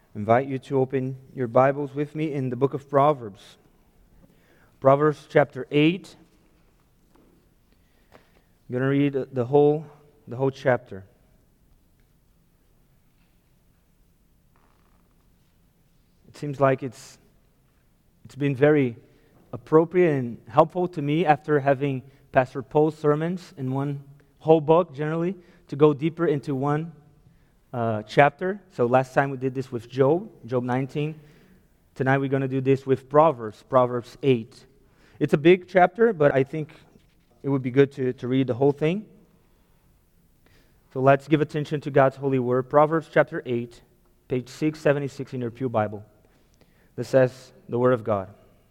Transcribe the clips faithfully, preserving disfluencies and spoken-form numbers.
invite you to open your Bibles with me in the book of Proverbs. Proverbs chapter eight. I'm going to read the whole, the whole chapter. It seems like it's it's been very appropriate and helpful to me after having Pastor Paul's sermons in one whole book, generally, to go deeper into one uh, chapter. So last time we did this with Job, Job nineteen. Tonight we're going to do this with Proverbs, Proverbs eight. It's a big chapter, but I think it would be good to, to read the whole thing. So let's give attention to God's holy word. Proverbs chapter eight, page six seventy-six in your Pew Bible. This says the word of God.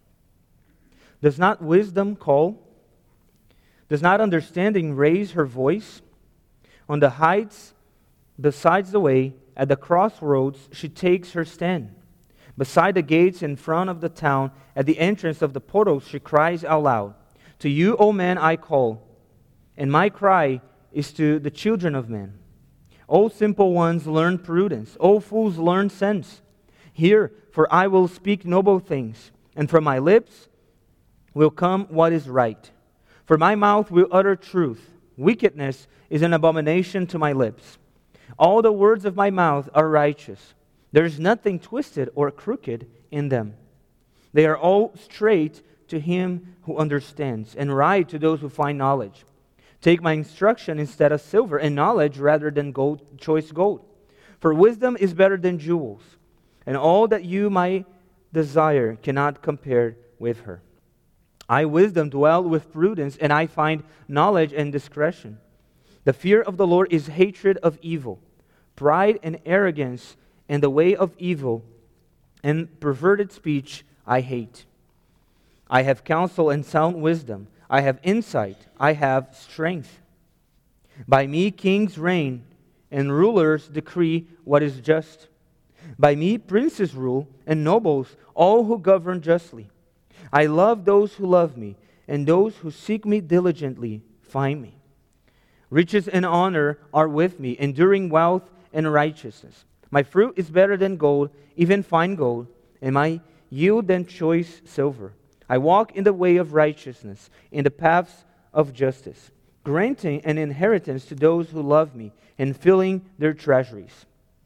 Does not wisdom call? Does not understanding raise her voice? On the heights, besides the way, at the crossroads, she takes her stand. Beside the gates in front of the town, at the entrance of the portals, she cries out loud. To you, O man, I call, and my cry is to the children of men. O simple ones, learn prudence. O fools, learn sense. Hear, for I will speak noble things, and from my lips will come what is right. For my mouth will utter truth. Wickedness is an abomination to my lips. All the words of my mouth are righteous. There is nothing twisted or crooked in them. They are all straight to him who understands, and right to those who find knowledge. Take my instruction instead of silver, and knowledge rather than gold, choice gold. For wisdom is better than jewels, and all that you might desire cannot compare with her. I, wisdom, dwell with prudence, and I find knowledge and discretion. The fear of the Lord is hatred of evil, pride and arrogance, and the way of evil, and perverted speech I hate. I have counsel and sound wisdom. I have insight. I have strength. By me kings reign, and rulers decree what is just. By me princes rule, and nobles, all who govern justly. I love those who love me, and those who seek me diligently find me. Riches and honor are with me, enduring wealth and righteousness. My fruit is better than gold, even fine gold, and my yield than choice silver. I walk in the way of righteousness, in the paths of justice, granting an inheritance to those who love me, and filling their treasuries.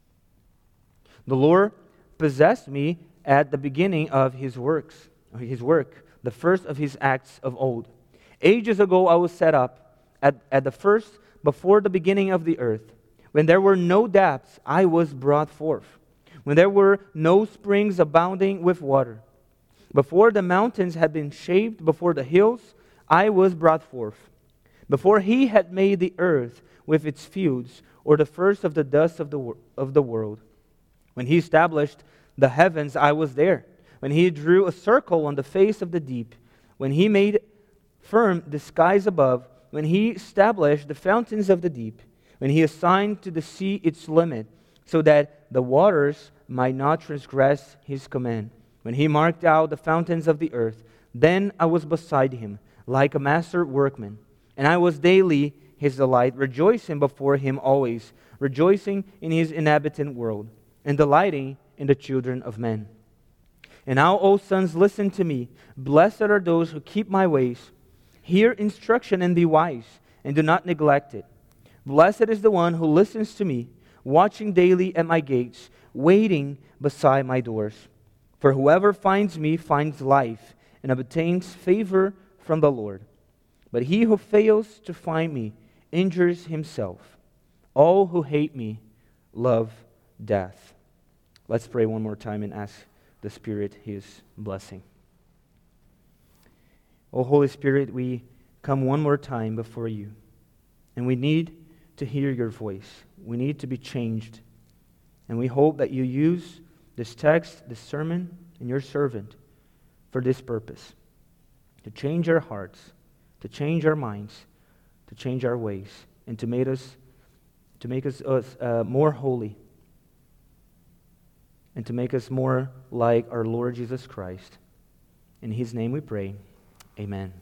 The Lord possessed me at the beginning of His works, His work, the first of His acts of old. Ages ago I was set up, at, at the first, before the beginning of the earth. When there were no depths, I was brought forth. When there were no springs abounding with water. Before the mountains had been shaped, before the hills, I was brought forth. Before He had made the earth with its fields, or the first of the dust of the, of the world. When He established the heavens, I was there. When He drew a circle on the face of the deep. When He made firm the skies above. When He established the fountains of the deep. When He assigned to the sea its limit, so that the waters might not transgress His command. When He marked out the fountains of the earth, then I was beside Him, like a master workman. And I was daily His delight, rejoicing before Him always, rejoicing in His inhabitant world, and delighting in the children of men. And now, O sons, listen to me. Blessed are those who keep my ways. Hear instruction and be wise, and do not neglect it. Blessed is the one who listens to me, watching daily at my gates, waiting beside my doors. For whoever finds me finds life, and obtains favor from the Lord. But he who fails to find me injures himself. All who hate me love death. Let's pray one more time and ask the Spirit His blessing. O Holy Spirit, we come one more time before You, and we need to hear Your voice. We need to be changed. And we hope that You use this text, this sermon, and Your servant for this purpose. To change our hearts, to change our minds, to change our ways, and to make us, to make us, us uh, more holy, and to make us more like our Lord Jesus Christ. In His name we pray. Amen.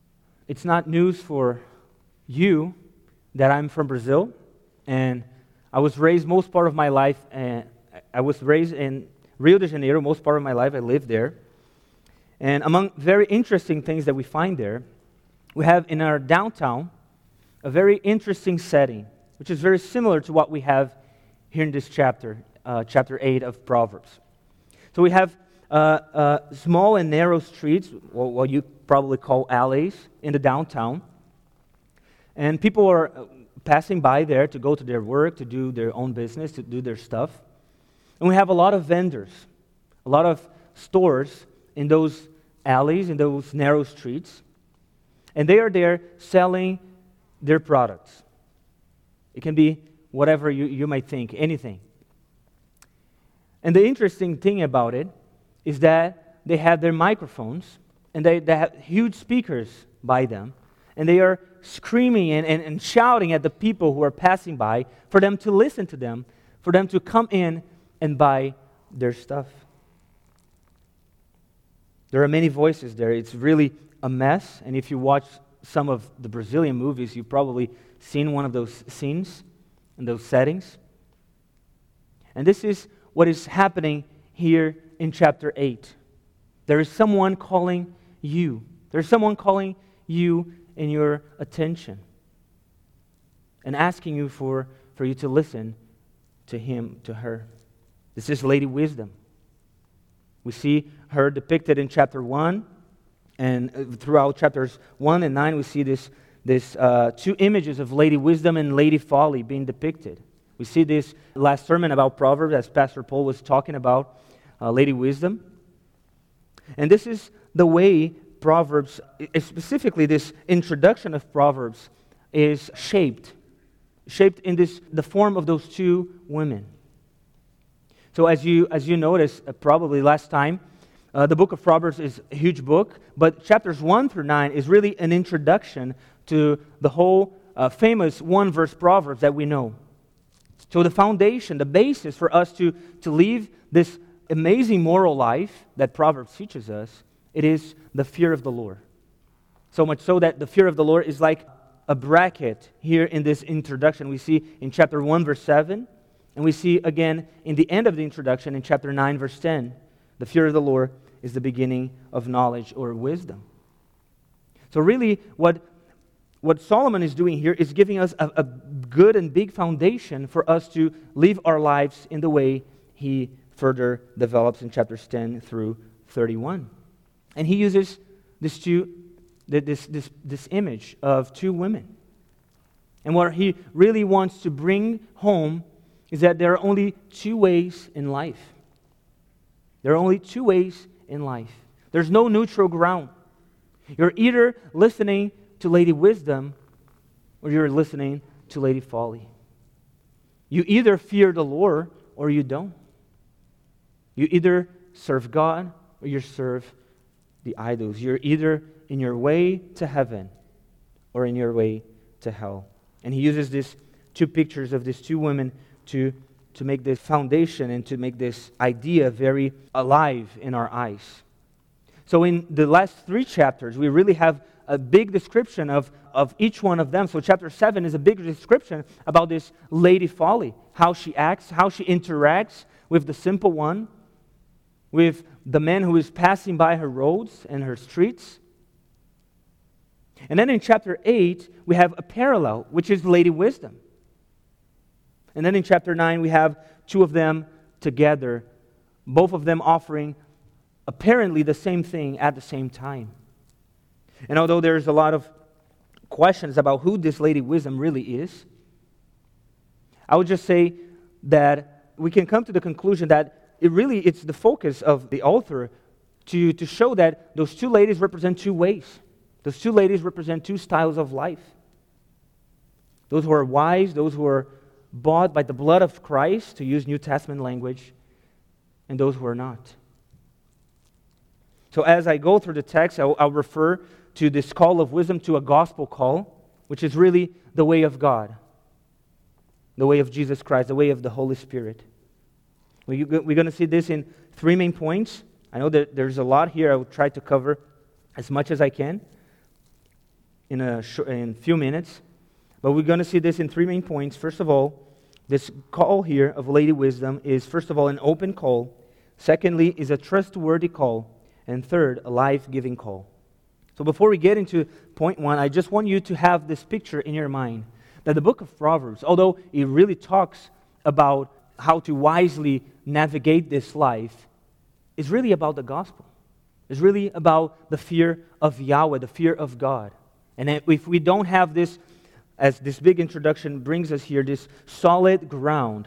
It's not news for you that I'm from Brazil, and I was raised most part of my life, uh, I was raised in Rio de Janeiro, most part of my life I lived there. And among very interesting things that we find there, we have in our downtown a very interesting setting, which is very similar to what we have here in this chapter, uh, chapter eight of Proverbs. So we have uh, uh, small and narrow streets, or what you probably call alleys, in the downtown. And people are passing by there to go to their work, to do their own business, to do their stuff. And we have a lot of vendors, a lot of stores in those alleys, in those narrow streets. And they are there selling their products. It can be whatever you, you might think, anything. And the interesting thing about it is that they have their microphones, and they, they have huge speakers by them, and they are screaming and, and, and shouting at the people who are passing by for them to listen to them, for them to come in and buy their stuff. There are many voices there. It's really a mess, and if you watch some of the Brazilian movies, you've probably seen one of those scenes and those settings. And this is what is happening here in chapter eight. There is someone calling you. There's someone calling you in your attention and asking you for, for you to listen to him, to her. This is Lady Wisdom. We see her depicted in chapter one, and throughout chapters one and nine we see this, this uh, two images of Lady Wisdom and Lady Folly being depicted. We see this last sermon about Proverbs, as Pastor Paul was talking about uh, Lady Wisdom. And this is the way Proverbs, specifically this introduction of Proverbs, is shaped. Shaped in this the form of those two women. So as you as you noticed, uh, probably last time, uh, the book of Proverbs is a huge book, but chapters one through nine is really an introduction to the whole uh, famous one-verse Proverbs that we know. So the foundation, the basis for us to, to live this amazing moral life that Proverbs teaches us, it is the fear of the Lord. So much so that the fear of the Lord is like a bracket here in this introduction. We see in chapter one, verse seven, and we see again in the end of the introduction in chapter nine, verse ten. The fear of the Lord is the beginning of knowledge or wisdom. So really what, what Solomon is doing here is giving us a, a good and big foundation for us to live our lives in the way he further develops in chapters ten through thirty-one. And he uses this two, this, this, this image of two women. And what he really wants to bring home is that there are only two ways in life. There are only two ways in life. There's no neutral ground. You're either listening to Lady Wisdom or you're listening to Lady Folly. You either fear the Lord or you don't. You either serve God or you serve the idols. You're either in your way to heaven or in your way to hell. And he uses these two pictures of these two women to, to make this foundation and to make this idea very alive in our eyes. So in the last three chapters, we really have a big description of, of each one of them. So chapter seven is a big description about this Lady Folly, how she acts, how she interacts with the simple one, with the man who is passing by her roads and her streets. And then in chapter eight, we have a parallel, which is Lady Wisdom. And then in chapter nine, we have two of them together, both of them offering apparently the same thing at the same time. And although there's a lot of questions about who this Lady Wisdom really is, I would just say that we can come to the conclusion that it really it's the focus of the author to, to show that those two ladies represent two ways. Those two ladies represent two styles of life. Those who are wise, those who are bought by the blood of Christ, to use New Testament language, and those who are not. So as I go through the text, I'll, I'll refer to this call of wisdom to a gospel call, which is really the way of God, the way of Jesus Christ, the way of the Holy Spirit. We're going to see this in three main points. I know that there's a lot here. I will try to cover as much as I can in a, sh- in a few minutes. But we're going to see this in three main points. First of all, This call here of Lady Wisdom is, first of all, an open call. Secondly, is a trustworthy call. And third, a life-giving call. So before we get into point one, I just want you to have this picture in your mind that the book of Proverbs, although it really talks about how to wisely navigate this life, is really about the gospel. It's really about the fear of Yahweh, the fear of God. And if we don't have this, as this big introduction brings us here, this solid ground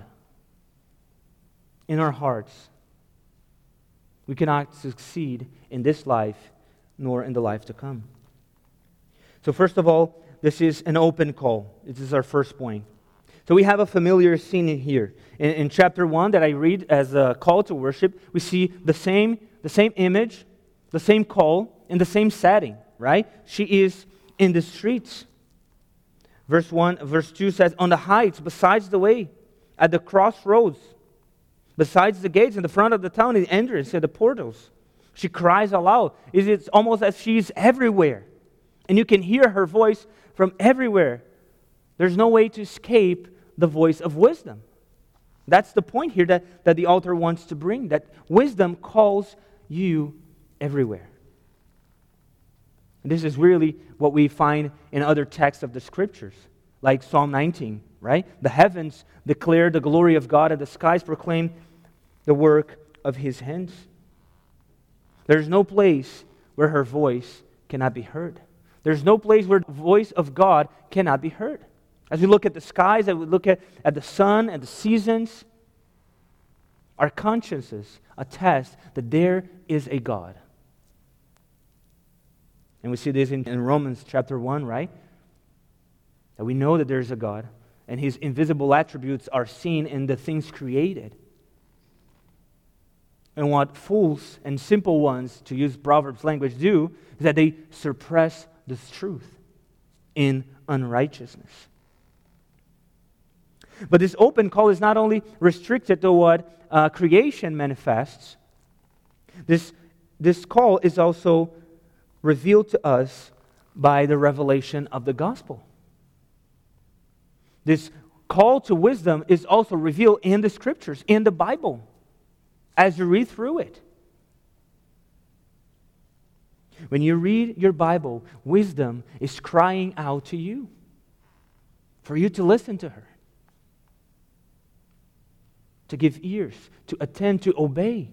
in our hearts, we cannot succeed in this life nor in the life to come. So first of all, this is an open call. This is our first point. So we have a familiar scene in here. In, in chapter one that I read as a call to worship, we see the same, the same image, the same call, in the same setting, right? She is in the streets. Verse one, verse two says, on the heights, besides the way, at the crossroads, besides the gates in the front of the town, the entrance, at the portals. She cries aloud. It's almost as she's everywhere. And you can hear her voice from everywhere. There's no way to escape the voice of wisdom. That's the point here that, that the author wants to bring, that wisdom calls you everywhere. And this is really what we find in other texts of the Scriptures, like Psalm nineteen, right? The heavens declare the glory of God, and the skies proclaim the work of His hands. There's no place where her voice cannot be heard. There's no place where the voice of God cannot be heard. As we look at the skies, as we look at, at the sun and the seasons, our consciences attest that there is a God. And we see this in, in Romans chapter one, right? That we know that there is a God, and His invisible attributes are seen in the things created. And what fools and simple ones, to use Proverbs language, do is that they suppress this truth in unrighteousness. But this open call is not only restricted to what uh, creation manifests. This, this call is also revealed to us by the revelation of the gospel. This call to wisdom is also revealed in the Scriptures, in the Bible, as you read through it. When you read your Bible, wisdom is crying out to you, for you to listen to her, to give ears, to attend, to obey.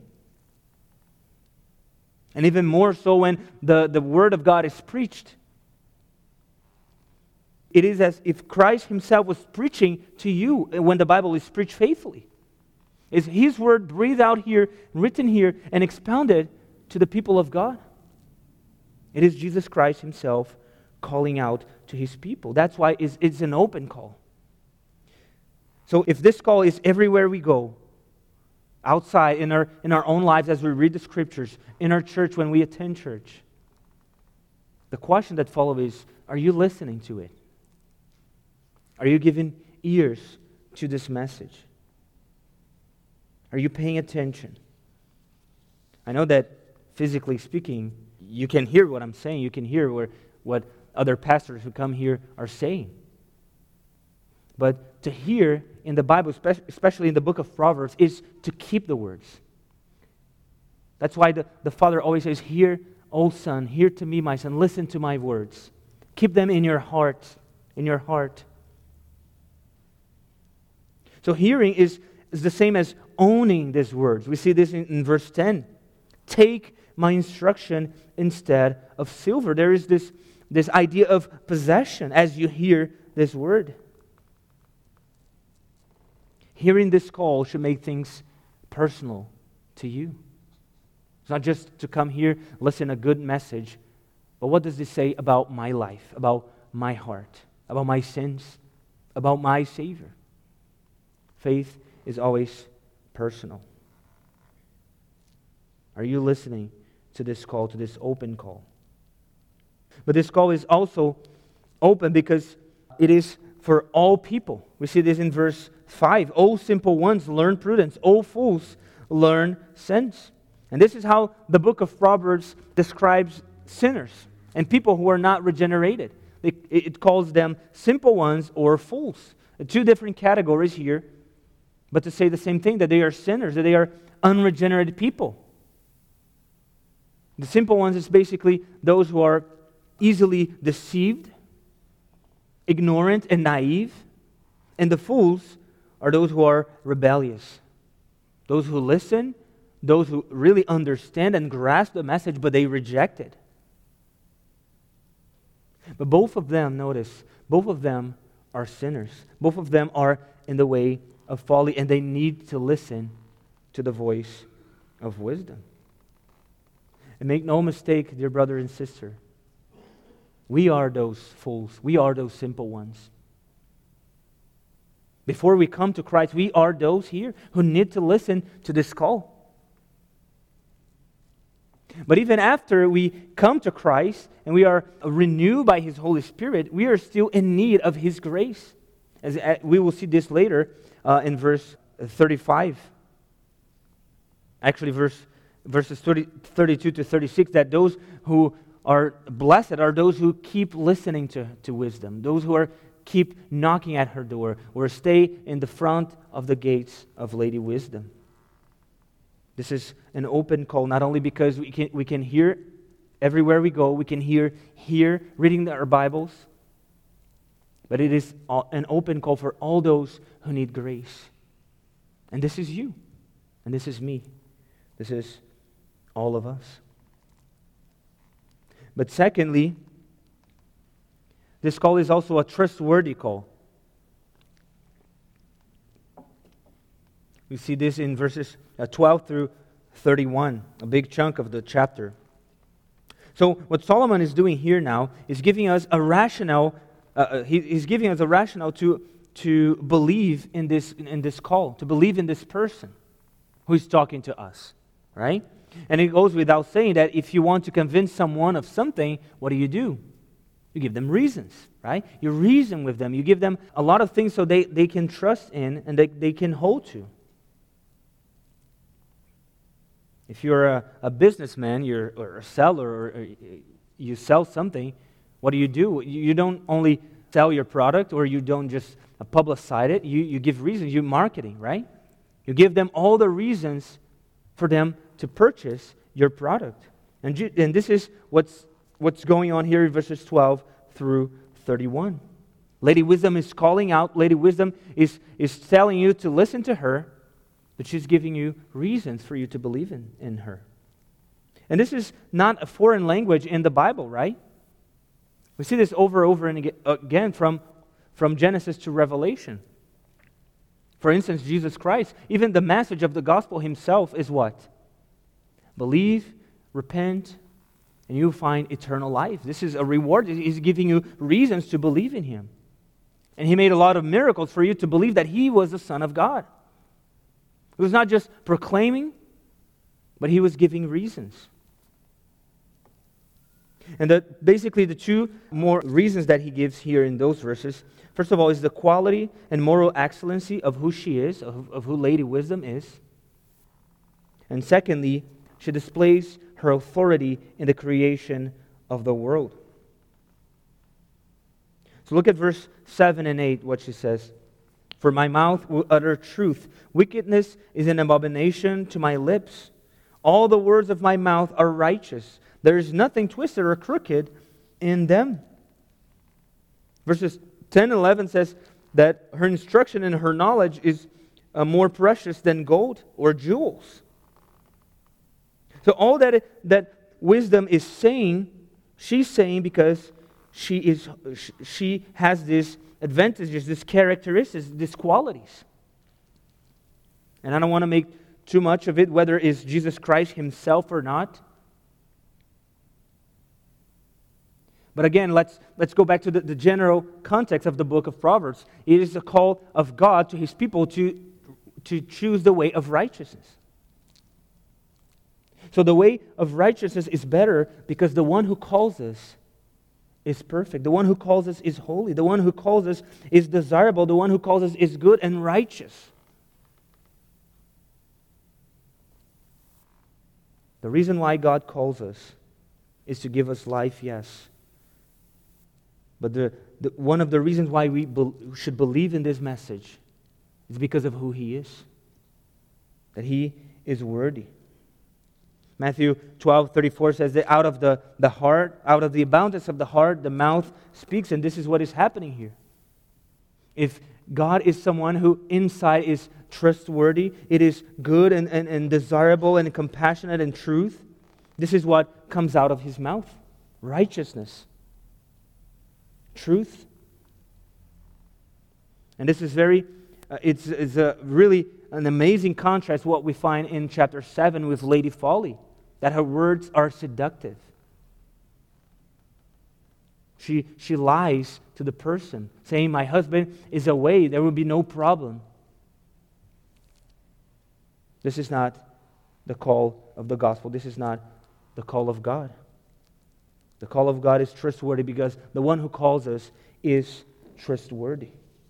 And even more so when the, the Word of God is preached. It is as if Christ Himself was preaching to you when the Bible is preached faithfully. Is His Word breathed out here, written here, and expounded to the people of God. It is Jesus Christ Himself calling out to His people. That's why it's, it's an open call. So if this call is everywhere we go, outside, in our, in our own lives as we read the Scriptures, in our church when we attend church, the question that follows is, are you listening to it? Are you giving ears to this message? Are you paying attention? I know that physically speaking, you can hear what I'm saying. You can hear where, what other pastors who come here are saying. But to hear in the Bible, especially in the book of Proverbs, is to keep the words. That's why the, the Father always says, hear, O Son, hear to me, my son, listen to my words. Keep them in your heart, in your heart. So hearing is, is the same as owning these words. We see this in, in verse ten. Take my instruction instead of silver. There is this, this idea of possession as you hear this word. Hearing this call should make things personal to you. It's not just to come here, listen to a good message, but what does this say about my life, about my heart, about my sins, about my Savior? Faith is always personal. Are you listening to this call, to this open call? But this call is also open because it is for all people. We see this in verse five. O simple ones, learn prudence. O fools, learn sense. And this is how the book of Proverbs describes sinners and people who are not regenerated. It, it calls them simple ones or fools. Two different categories here but to say the same thing, that they are sinners, that they are unregenerated people. The simple ones is basically those who are easily deceived, ignorant, and naive. And the fools are those who are rebellious, those who listen, those who really understand and grasp the message, but they reject it. But both of them, notice, both of them are sinners. Both of them are in the way of folly, and they need to listen to the voice of wisdom. And make no mistake, dear brother and sister, we are those fools. We are those simple ones. Before we come to Christ, we are those here who need to listen to this call. But even after we come to Christ and we are renewed by His Holy Spirit, we are still in need of His grace. As we will see this later uh, in verse thirty-five. Actually, verse verses thirty, thirty-two to thirty-six, that those who are blessed are those who keep listening to, to wisdom, those who are keep knocking at her door, or stay in the front of the gates of Lady Wisdom. This is an open call, not only because we can we can hear everywhere we go, we can hear here reading our Bibles, but it is an open call for all those who need grace. And this is you, and this is me. This is all of us. But secondly, this call is also a trustworthy call. We see this in verses twelve through thirty-one, a big chunk of the chapter. So what Solomon is doing here now is giving us a rationale. Uh, he, he's giving us a rationale to to believe in this in this call, to believe in this person who is talking to us, right? And it goes without saying that if you want to convince someone of something, what do you do? You give them reasons, right? You reason with them. You give them a lot of things so they, they can trust in and they, they can hold to. If you're a, a businessman, you're or a seller, or, or you sell something, what do you do? You don't only sell your product, or you don't just publicize it. You, you give reasons. You marketing, right? You give them all the reasons for them to purchase your product. And, you, and this is what's what's going on here in verses twelve through thirty-one. Lady Wisdom is calling out. Lady Wisdom is, is telling you to listen to her, but she's giving you reasons for you to believe in, in her. And this is not a foreign language in the Bible, right? We see this over and over and again from, from Genesis to Revelation. For instance, Jesus Christ, even the message of the gospel himself is what? Believe, repent, and you find eternal life. This is a reward. He's giving you reasons to believe in Him. And He made a lot of miracles for you to believe that He was the Son of God. He was not just proclaiming, but He was giving reasons. And the, basically the two more reasons that He gives here in those verses, first of all, is the quality and moral excellency of who she is, of, of who Lady Wisdom is. And secondly, she displays her authority in the creation of the world. So look at verse seven and eight, what she says. For my mouth will utter truth. Wickedness is an abomination to my lips. All the words of my mouth are righteous. There is nothing twisted or crooked in them. Verses ten and eleven says that her instruction and her knowledge is uh, more precious than gold or jewels. So all that that wisdom is saying, she's saying because she is she has these advantages, these characteristics, these qualities. And I don't want to make too much of it, whether it's Jesus Christ Himself or not. But again, let's let's go back to the, the general context of the book of Proverbs. It is a call of God to His people to, to choose the way of righteousness. So the way of righteousness is better because the one who calls us is perfect. The one who calls us is holy. The one who calls us is desirable. The one who calls us is good and righteous. The reason why God calls us is to give us life, yes. But the, the one of the reasons why we be, should believe in this message It's because of who He is, that He is worthy. Matthew twelve thirty-four says that out of the, the heart, out of the abundance of the heart, the mouth speaks, and this is what is happening here. If God is someone who inside is trustworthy, it is good and, and, and desirable and compassionate and truth, this is what comes out of His mouth. Righteousness. Truth. And this is very, uh, it's, it's a really an amazing contrast what we find in chapter seven with Lady Folly, that her words are seductive. She, she lies to the person, saying, my husband is away, there will be no problem. This is not the call of the gospel. This is not the call of God. The call of God is trustworthy because the one who calls us is trustworthy.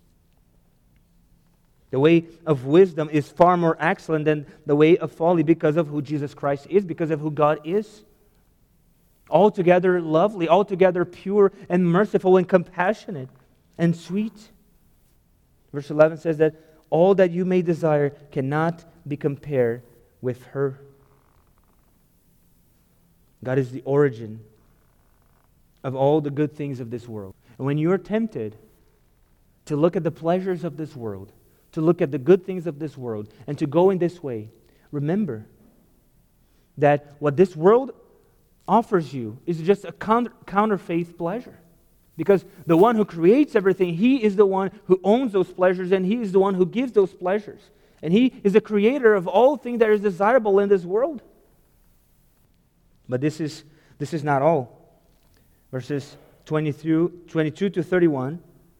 The way of wisdom is far more excellent than the way of folly because of who Jesus Christ is, because of who God is. Altogether lovely, altogether pure and merciful and compassionate and sweet. Verse eleven says that all that you may desire cannot be compared with her. God is the origin of all the good things of this world. And when you are tempted to look at the pleasures of this world, to look at the good things of this world, and to go in this way, remember that what this world offers you is just a counter, counterfeit pleasure. Because the one who creates everything, He is the one who owns those pleasures, and He is the one who gives those pleasures. And He is the creator of all things that is desirable in this world. But this is, this is not all. Verses twenty-two, twenty-two to thirty-one,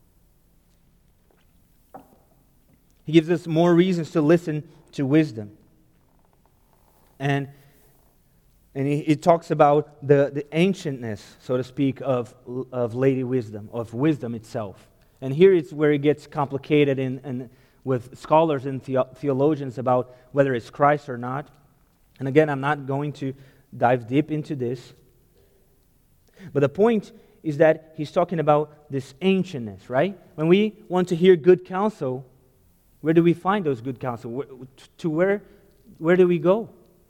He gives us more reasons to listen to wisdom. And, and he, he talks about the, the ancientness, so to speak, of, of Lady Wisdom, of wisdom itself. And here it's where it gets complicated in, in, with scholars and the, theologians about whether it's Christ or not. And again, I'm not going to dive deep into this. But the point is that he's talking about this ancientness, right? When we want to hear good counsel, where do we find those good counsel? To where, where do we go?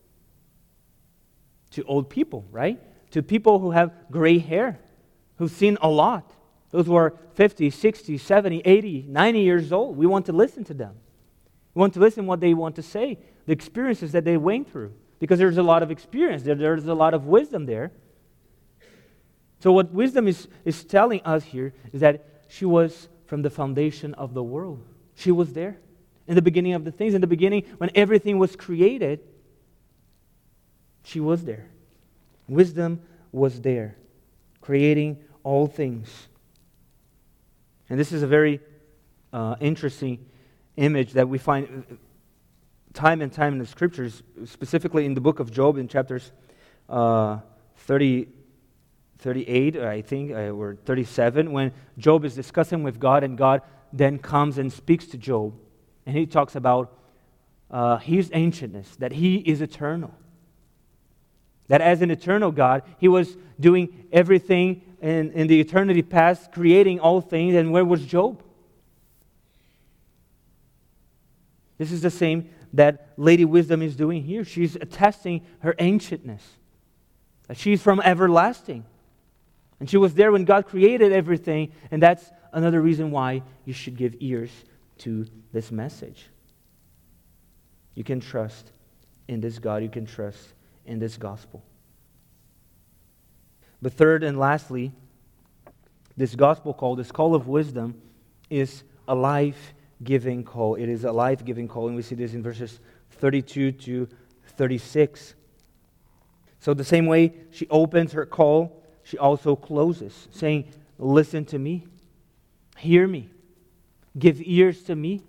To old people, right? To people who have gray hair, who've seen a lot. Those who are fifty, sixty, seventy, eighty, ninety years old. We want to listen to them. We want to listen to what they want to say, the experiences that they went through. Because there's a lot of experience there. There's a lot of wisdom there. So what wisdom is, is telling us here is that she was from the foundation of the world. She was there in the beginning of the things. In the beginning, when everything was created, she was there. Wisdom was there, creating all things. And this is a very uh, interesting image that we find time and time in the Scriptures, specifically in the book of Job in chapters uh, thirty, thirty-eight, I think, or thirty-seven, when Job is discussing with God, and God then comes and speaks to Job. And he talks about uh, his ancientness, that he is eternal. That as an eternal God, he was doing everything in, in the eternity past, creating all things. And where was Job? This is the same that Lady Wisdom is doing here. She's attesting her ancientness. That she's from everlasting. And she was there when God created everything. And that's another reason why you should give ears to this message. You can trust in this God. You can trust in this gospel. But third and lastly, this gospel call, this call of wisdom, is a life-giving call. It is a life-giving call, and we see this in verses thirty-two to thirty-six. So the same way she opens her call, she also closes, saying, listen to me, hear me, give ears to me.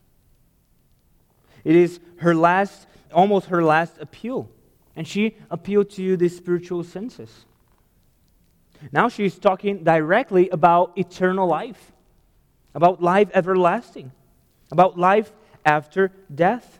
It is her last, almost her last appeal. And she appealed to the spiritual senses. Now she's talking directly about eternal life, about life everlasting, about life after death.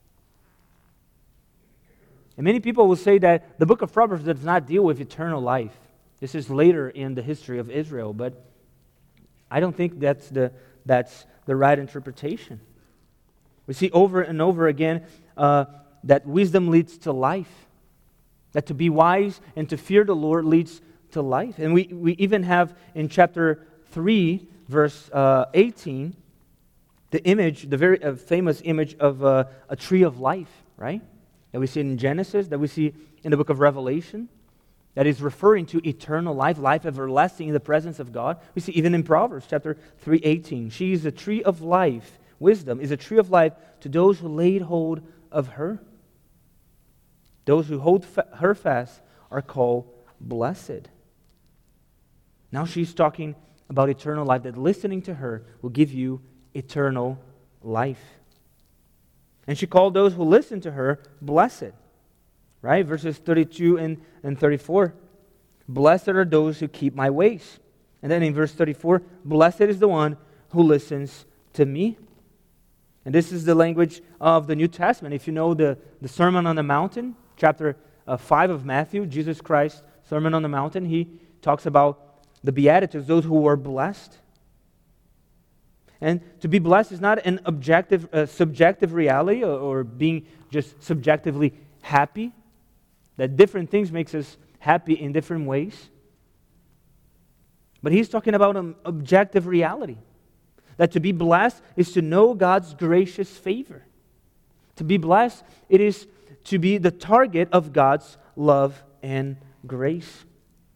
And many people will say that the book of Proverbs does not deal with eternal life. This is later in the history of Israel, but I don't think that's the, that's the right interpretation. We see over and over again uh, that wisdom leads to life. That to be wise and to fear the Lord leads to life. And we, we even have in chapter three, verse uh, eighteen, the image, the very uh, famous image of uh, a tree of life, right? That we see in Genesis, that we see in the book of Revelation, that is referring to eternal life, life everlasting in the presence of God. We see even in Proverbs chapter three eighteen, she is a tree of life. Wisdom is a tree of life to those who laid hold of her. Those who hold fa- her fast are called blessed. Now she's talking about eternal life, that listening to her will give you eternal life. And she called those who listen to her blessed. Right? Verses thirty-two and, and thirty-four. Blessed are those who keep my ways. And then in verse thirty-four, blessed is the one who listens to me. And this is the language of the New Testament. If you know the, the Sermon on the Mountain, chapter uh, five of Matthew, Jesus Christ, Sermon on the Mountain, he talks about the Beatitudes, those who were blessed. And to be blessed is not an objective, uh, subjective reality or, or being just subjectively happy. That different things makes us happy in different ways. But he's talking about an objective reality. That to be blessed is to know God's gracious favor. To be blessed, it is to be the target of God's love and grace.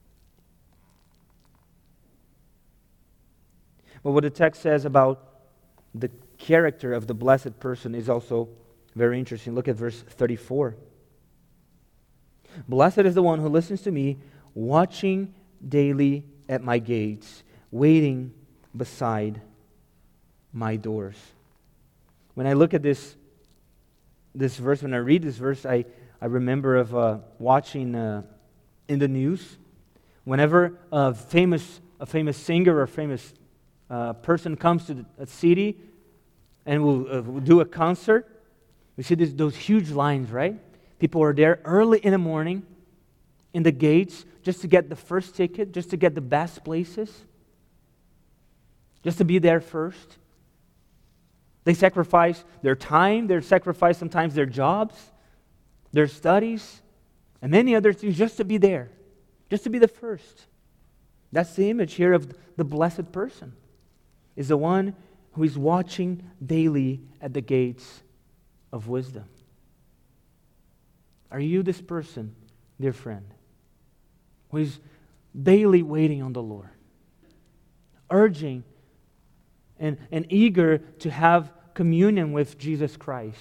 But what the text says about the character of the blessed person is also very interesting. Look at verse thirty-four. Blessed is the one who listens to me, watching daily at my gates, waiting beside my doors. When I look at this, this verse, when I read this verse, I, I remember of uh, watching uh, in the news, whenever a famous, a famous singer or famous uh, person comes to the, a city and will, uh, will do a concert, we see this, those huge lines, right? People are there early in the morning in the gates just to get the first ticket, just to get the best places, just to be there first. They sacrifice their time, they sacrifice sometimes their jobs, their studies, and many other things just to be there, just to be the first. That's the image here of the blessed person, is the one who is watching daily at the gates of wisdom. Are you this person, dear friend, who is daily waiting on the Lord, urging and, and eager to have communion with Jesus Christ?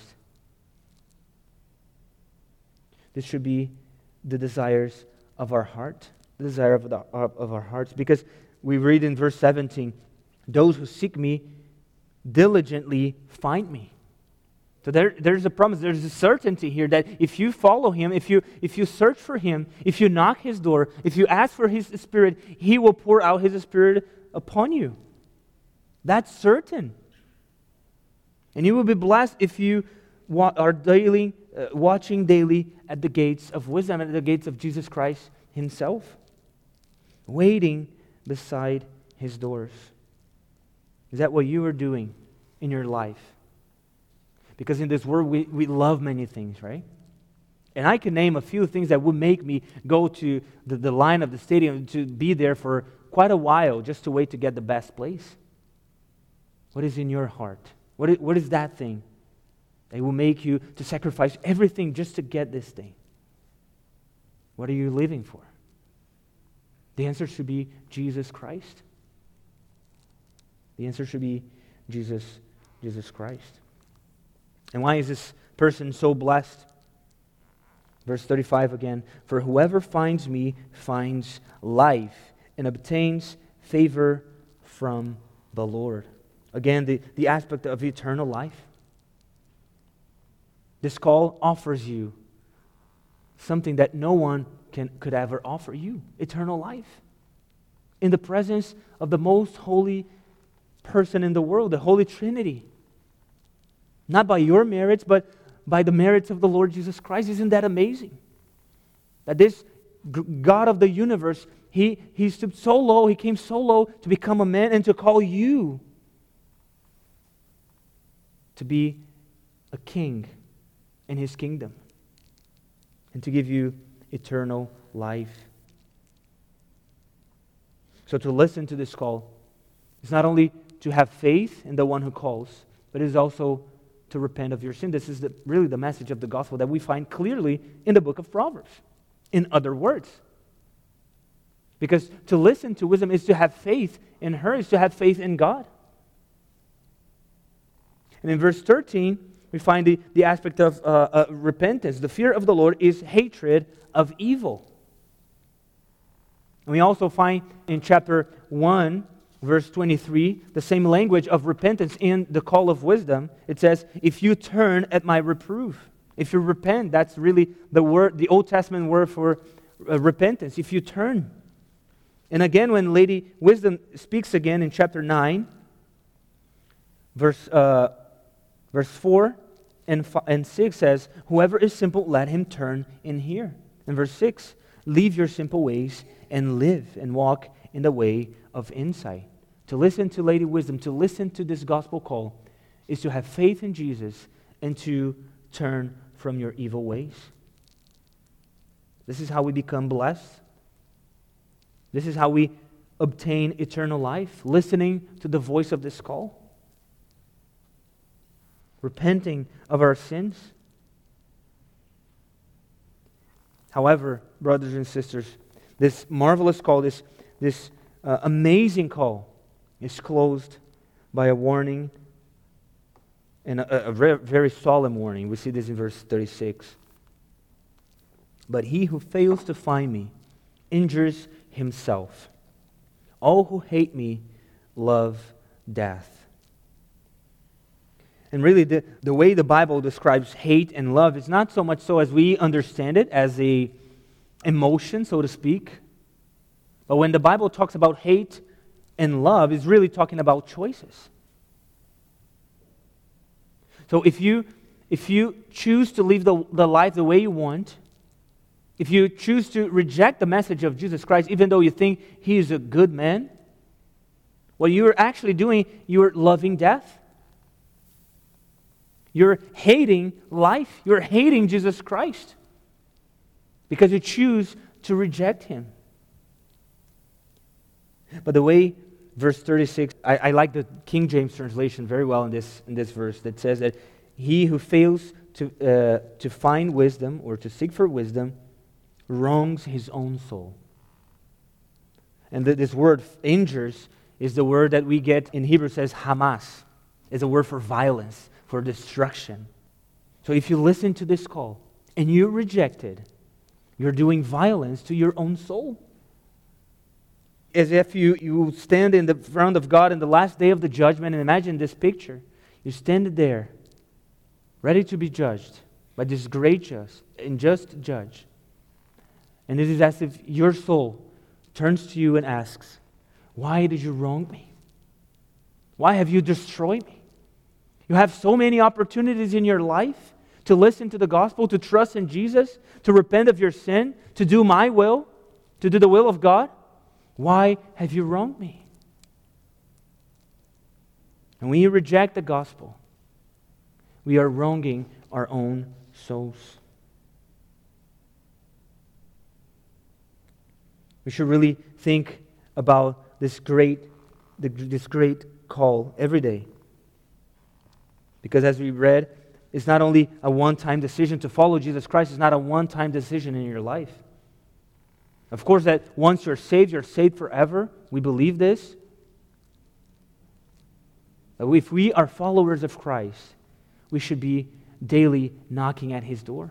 This should be the desires of our heart, the desire of, the, of our hearts, because we read in verse seventeen, those who seek me diligently find me. So there, there's a promise, there's a certainty here that if you follow Him, if you, if you search for Him, if you knock His door, if you ask for His Spirit, He will pour out His Spirit upon you. That's certain. And you will be blessed if you wa- are daily, uh, watching daily at the gates of wisdom, at the gates of Jesus Christ Himself, waiting beside His doors. Is that what you are doing in your life? Because in this world, we, we love many things, right? And I can name a few things that would make me go to the, the line of the stadium to be there for quite a while just to wait to get the best place. What is in your heart? What is, what is that thing that will make you to sacrifice everything just to get this thing? What are you living for? The answer should be Jesus Christ. The answer should be Jesus, Jesus Christ. And why is this person so blessed? Verse thirty-five again, for whoever finds me finds life and obtains favor from the Lord. Again, the, the aspect of eternal life. This call offers you something that no one can, could ever offer you, eternal life. In the presence of the most holy person in the world, the Holy Trinity. Not by your merits, but by the merits of the Lord Jesus Christ. Isn't that amazing? That this God of the universe, He, he stooped so low, He came so low to become a man and to call you to be a king in his kingdom and to give you eternal life. So to listen to this call is not only to have faith in the one who calls, but it is also to repent of your sin. This is the, really the message of the gospel that we find clearly in the book of Proverbs. In other words, because to listen to wisdom is to have faith in her, is to have faith in God. And in verse thirteen, we find the, the aspect of uh, uh, repentance. The fear of the Lord is hatred of evil. And we also find in chapter one, verse twenty-three, the same language of repentance in the call of wisdom. It says, if you turn at my reproof. If you repent, that's really the word, the Old Testament word for uh, repentance. If you turn. And again, when Lady Wisdom speaks again in chapter nine, verse uh, verse four and, f- and six says, whoever is simple, let him turn and hear. And verse six, leave your simple ways and live and walk in the way of insight. To listen to Lady Wisdom, to listen to this gospel call, is to have faith in Jesus and to turn from your evil ways. This is how we become blessed. This is how we obtain eternal life, listening to the voice of this call. Repenting of our sins. However, brothers and sisters, this marvelous call, this, this uh, amazing call, is closed by a warning, and a, a very, very solemn warning. We see this in verse thirty-six. But he who fails to find me injures himself. All who hate me love death. And really, the, the way the Bible describes hate and love is not so much so as we understand it, as a emotion, so to speak. But when the Bible talks about hate and love, it's really talking about choices. So if you if you choose to live the, the life the way you want, if you choose to reject the message of Jesus Christ, even though you think He is a good man, what you're actually doing, you're loving death. You're hating life. You're hating Jesus Christ because you choose to reject Him. But the way verse thirty-six, I, I like the King James translation very well in this in this verse that says that he who fails to uh, to find wisdom or to seek for wisdom wrongs his own soul. And th- this word injures is the word that we get in Hebrew says Hamas. It's a word for violence, for destruction. So if you listen to this call and you reject it, you're doing violence to your own soul. As if you, you stand in the front of God in the last day of the judgment, and imagine this picture. You stand there, ready to be judged by this great just and just judge. And it is as if your soul turns to you and asks, why did you wrong me? Why have you destroyed me? You have so many opportunities in your life to listen to the gospel, to trust in Jesus, to repent of your sin, to do my will, to do the will of God. Why have you wronged me? And when you reject the gospel, we are wronging our own souls. We should really think about this great, this great call every day. Because as we read, it's not only a one-time decision to follow Jesus Christ, it's not a one-time decision in your life. Of course, that once you're saved, you're saved forever. We believe this. But if we are followers of Christ, we should be daily knocking at His door.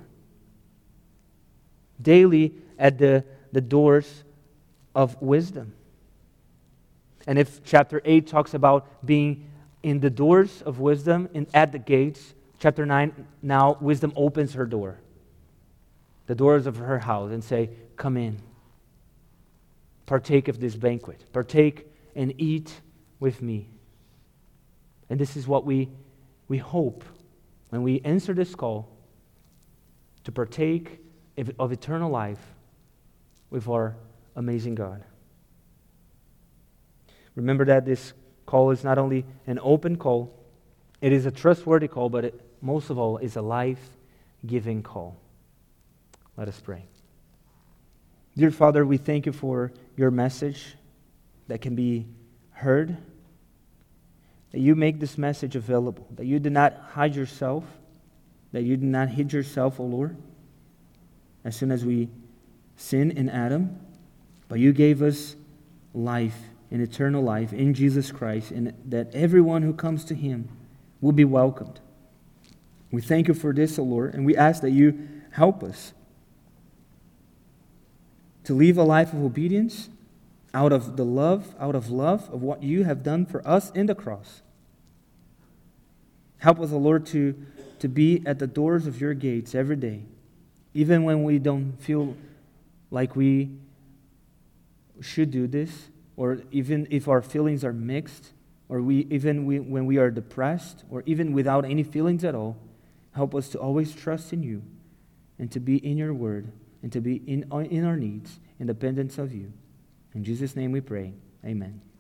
Daily at the, the doors of wisdom. And if chapter eight talks about being in the doors of wisdom and at the gates, chapter nine, now wisdom opens her door. The doors of her house and say, come in. Partake of this banquet. Partake and eat with me. And this is what we, we hope when we answer this call to partake of eternal life with our amazing God. Remember that this call is not only an open call, it is a trustworthy call, but it, most of all, is a life-giving call. Let us pray. Dear Father, we thank you for your message that can be heard, that you make this message available, that you did not hide yourself, that you did not hide yourself, O Lord, as soon as we sin in Adam, but you gave us life, an eternal life in Jesus Christ, and that everyone who comes to him will be welcomed. We thank you for this, O Lord, and we ask that you help us to live a life of obedience out of the love, out of love of what you have done for us in the cross. Help us, O Lord, to, to be at the doors of your gates every day, even when we don't feel like we should do this, or even if our feelings are mixed, or we even we, when we are depressed, or even without any feelings at all. Help us to always trust in you, and to be in your word, and to be in, in our needs, in dependence of you. In Jesus' name we pray. Amen.